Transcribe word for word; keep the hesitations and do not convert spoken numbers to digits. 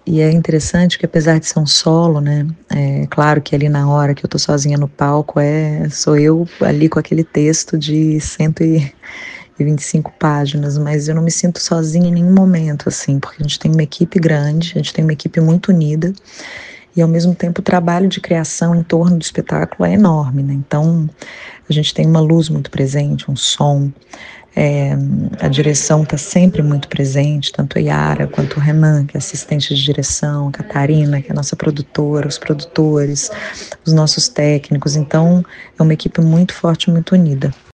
E é interessante que apesar de ser um solo, né, é claro que ali na hora que eu tô sozinha no palco, eh, sou eu ali com aquele texto de cento e vinte e cinco páginas, mas eu não me sinto sozinha em nenhum momento, assim, porque a gente tem uma equipe grande, a gente tem uma equipe muito unida, e ao mesmo tempo o trabalho de criação em torno do espetáculo é enorme, né, então, a gente tem uma luz muito presente, um som, eh, a direção tá sempre muito presente, tanto a Yara quanto o Renan, que é assistente de direção, a Catarina, que é a nossa produtora, os produtores, os nossos técnicos, então é uma equipe muito forte e muito unida.